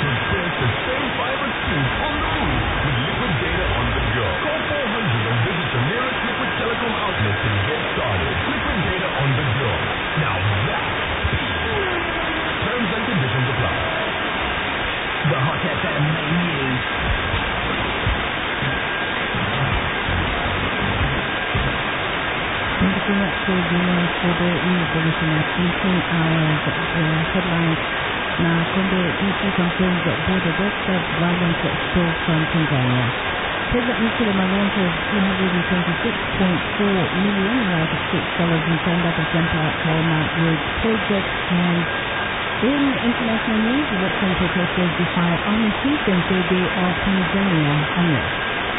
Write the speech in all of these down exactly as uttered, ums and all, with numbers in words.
Prepare to save fiber speed on the move with Liquid Data on the go. Call four hundred or visit your nearest Liquid Telecom outlet to get started. Liquid Data on the go. Now that's speed. Terms and conditions apply. The Hot F M main news. Thank you so much for joining us for the news bulletin at eighteen hours. The headlines. Now, Konde D C confirms that border deaths at violence stole from Tanzania. President Musalema launches three hundred twenty-six point four million United States dollars in stand-up of Jampa Kaima Road project. And in international news, election protesters defy army chief and say they are Tanzania unrest.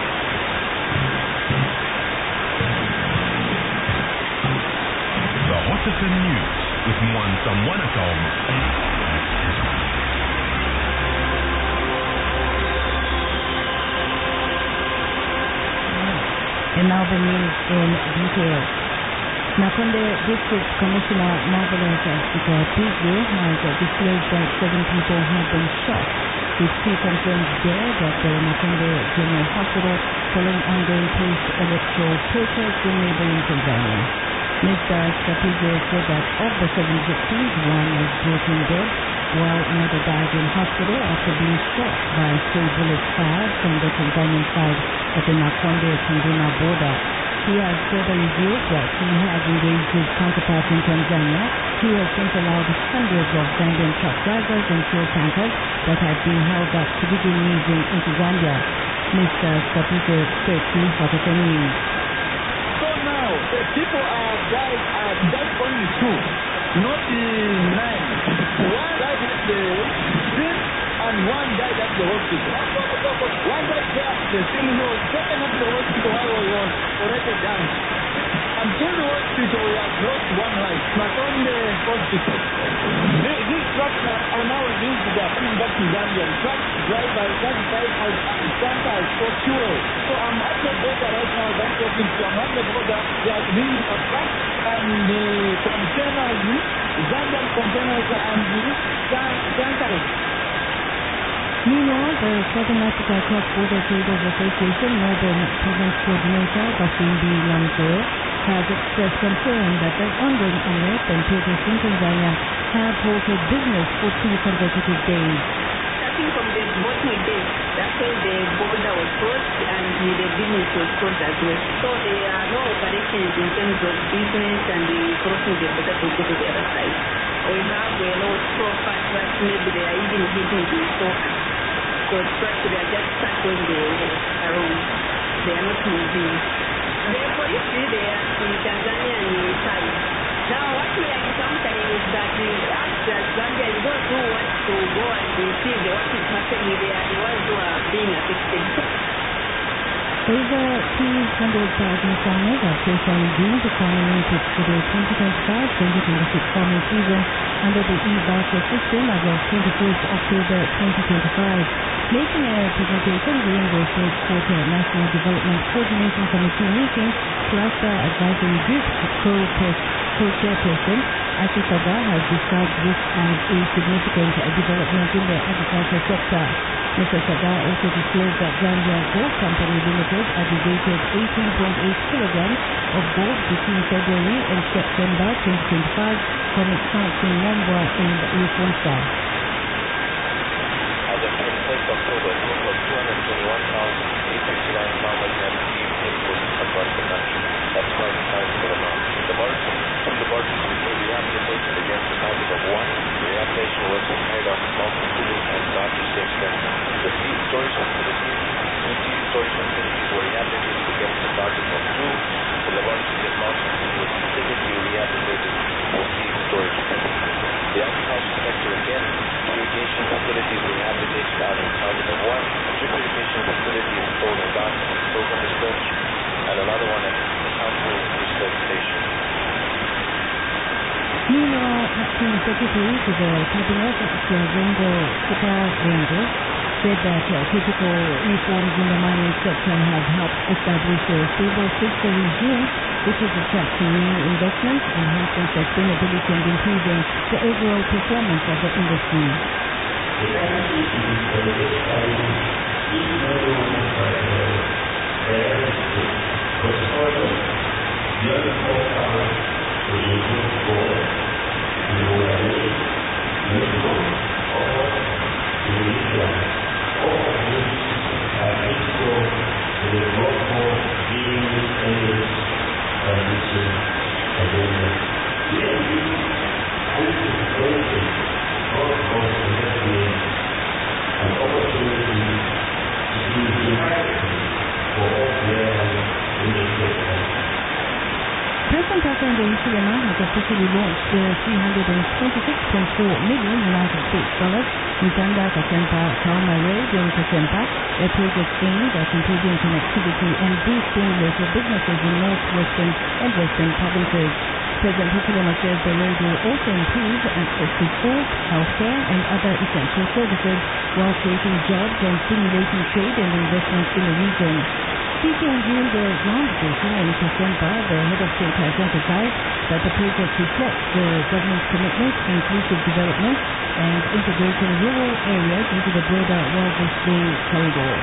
The Hot F M News with Mwansa Mwanakaoma. And now the news in detail. Nakonde District Commissioner Marvelous Pizwe has disclosed that seven people have been shot with two confirmed dead at the Nakonde General Hospital following ongoing post-electoral protests in neighboring Tanzania. Mister Pizwe said that of the seven victims, one was brought in dead, while another died in hospital after being shot by stray bullets fired from the Tanzanian side at the Nakonde-Tunduma border. He has further revealed that he has engaged his counterparts in Tanzania, who has since allowed hundreds of Zambian truck drivers and fuel tankers that had been held up to begin moving into Zambia. Mister Skapise spoke to Hot F M News. So now, the people are died, are just only two, not the nine. One died at the street and one died at the hospital. One died there at the scene. He was taken up to the hospital while he was already down. And through the hospital, we have lost one life. But on the hospital, the, these trucks are, are now released. They are coming back to Zambia. Truck drivers, truck drivers, and tankers for fuel. So I'm at the border right now. I'm talking to I'm at the border. They are releasing a truck and the containers, Zambian containers and the tankers. Meanwhile, the Southern Africa Cross-Border Traders Association Northern Province Coordinator Bashimbi Lamzoe has expressed concern that the ongoing unrest and protests in Tanzania have halted business for two consecutive days. Starting from the voting day, that's when the border was closed and the business was closed as well. So there are no operations in terms of business and the crossing the border to go to the other side. We have a lot of proper trucks, maybe they are even hitting the stores. Because trucks, they are just stuck when they are on. They are not moving. The police is there in Tanzania and in side. Now what we are encountering is that us as Zambians, those who want to go and see the, what is happening, they are the ones who are being affected. Over two hundred thousand farmers have so far redeemed the farming inputs for the twenty twenty-five twenty twenty-six farming season under the e-voucher system as of twenty-first October twenty twenty-five. Making a presentation during the third quarter National Development Coordination Committee meeting, Cluster Advisory Group co-chairperson Ashish Saga has described this as a significant development in the agriculture sector. Mister Saga also disclosed that Zambia Gold Company Limited aggregated eighteen point eight kilograms of gold between February and September twenty twenty-five from its sites in Mombwa and Rufunsa. As of twenty-first October, a total of two hundred twenty-one thousand eight hundred fifty-nine farmers have received inputs across the country. That's quite a sizable amount. Laboratory, two laboratories were rehabilitated against the target of one. Rehabilitation work was carried out in multiple and largest extent. The seed storage facilities, two seed storage facilities were rehabilitated against the target of two. The laboratories at Mount Kisumu were specifically rehabilitated for seed storage. The agriculture sector again, irrigation facilities were rehabilitated out of a target of one. Drip irrigation facility installed in Gasa and Soka Research, and another one at Sample Research Station. Meanwhile, Acting Secretary to the Cabinet, Siazengo Sikazengo, said that uh, critical reforms in the mining sector have helped establish a stable fiscal regime which is attracting new investments, enhancing sustainability and improving the overall performance of the industry. United Nations is expanding each million infrastructure there is was further beyond the forecast to improve goal in Mozambique, Mexico, or Indonesia, all of which are equal to the local being standards transition agenda. Maybe anticipation of those investments an opportunity to be united for all players in the sector. President Hakainde Hichilema has officially launched the three hundred twenty-six point four million United States dollars Uganda Kasempa Kauma Road in Kasempa, a project aimed at improving connectivity and boosting local businesses in northwestern and western provinces. President Hichilema says the road will also improve access to schools, healthcare and other essential services while creating jobs and stimulating trade and investment in the region. Speaking during the roundtable in Kasempa, the head of state has emphasized that the project reflects the government's commitment to inclusive development and integrating rural areas into the broader Walvis-Bay corridor.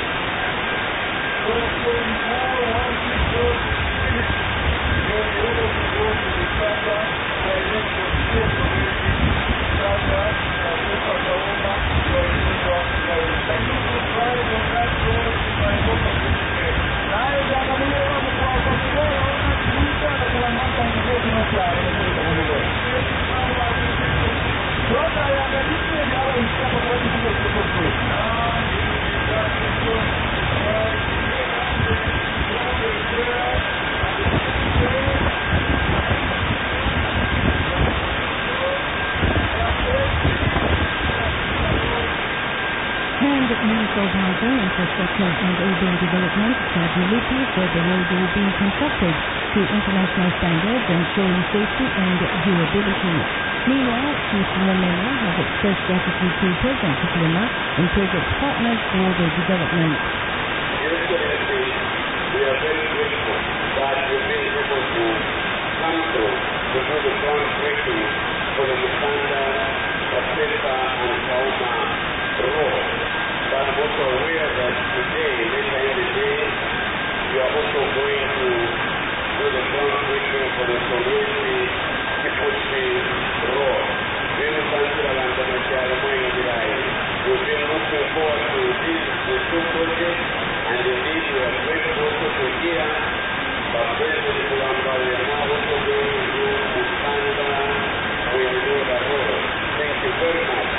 Minister of Housing, Infrastructure and Urban Development, Chad Mulupi, said the road will be constructed to international standards, ensuring safety and durability. Meanwhile, Chief Mwamenya has expressed gratitude to President Hichilema and project partners for the development. Excellency, we are very grateful that you've been able to come through to do the groundbreaking for the Uganda, Kasempa and Kauma road. But I'm also aware that today, later in the day, you are also going to do the groundbreaking for the Solwezi Kipushi road. We've been looking forward to these the two projects, and indeed we are grateful also to hear that President Mulamba, we are now also going to do Uganda with the road. Thank you very much.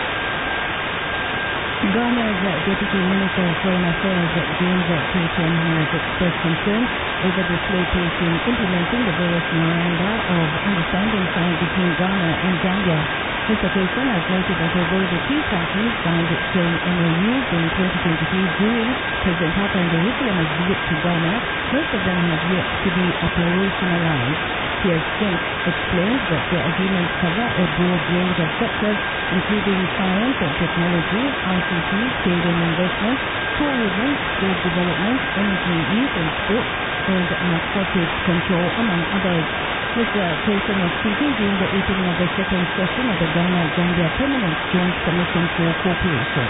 Ghana's Deputy Minister of Foreign Affairs, James Keaton, has expressed concern over the slow pace in implementing the various memoranda of understanding signed between Ghana and Zambia. Mister Keaton has noted that although the two countries signed joint M O Us in twenty twenty-three during President Hakainde Hichilema's visit to Ghana, most of them have yet to be operationalized. Pierce Spence explains that the agreements cover a broad range of sectors, including science and technology, I C T, trade and investment, tourism, sport development, energy, youth and sports, and narcotics control, among others. Mister Keaton was speaking during the opening of the second session of the Ghana-Zambia Permanent Joint Commission for Cooperation.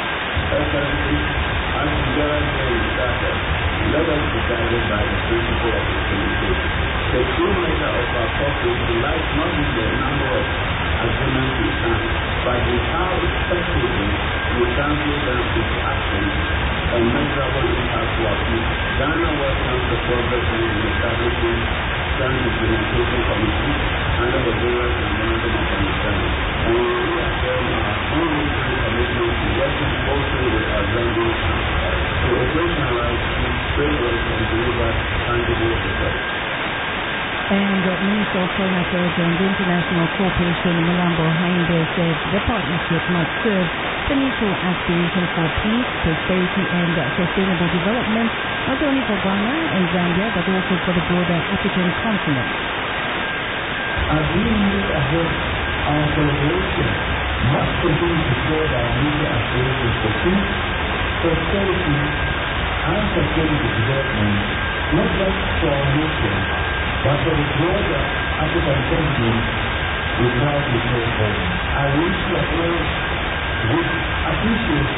As Uganda started, let us be guided by the principle of facilitation. The true measure of our cooperation lies not in the number of agreements we sign, but in how effectively we translate them into actions and measurable impact to our people. Ghana welcomes the progress made in establishing joint implementation committees under the various memorandum of understanding, and we will reaffirm our unwavering commitment to working closely with our Zambian counterparts to operationalize these frameworks and deliver tangible results. And uh, Minister of Foreign Affairs and International Cooperation, Mulambo Hainde, said the partnership must serve the mutual aspiration for peace, prosperity and uh, sustainable development, not only for Ghana and Zambia, but also for the broader African continent. As we move ahead, our collaboration must continue to serve our mutual aspirations for peace, prosperity and sustainable development, not just for our nation, but for the broader African continent we proudly call home. I wish to acknowledge with appreciation.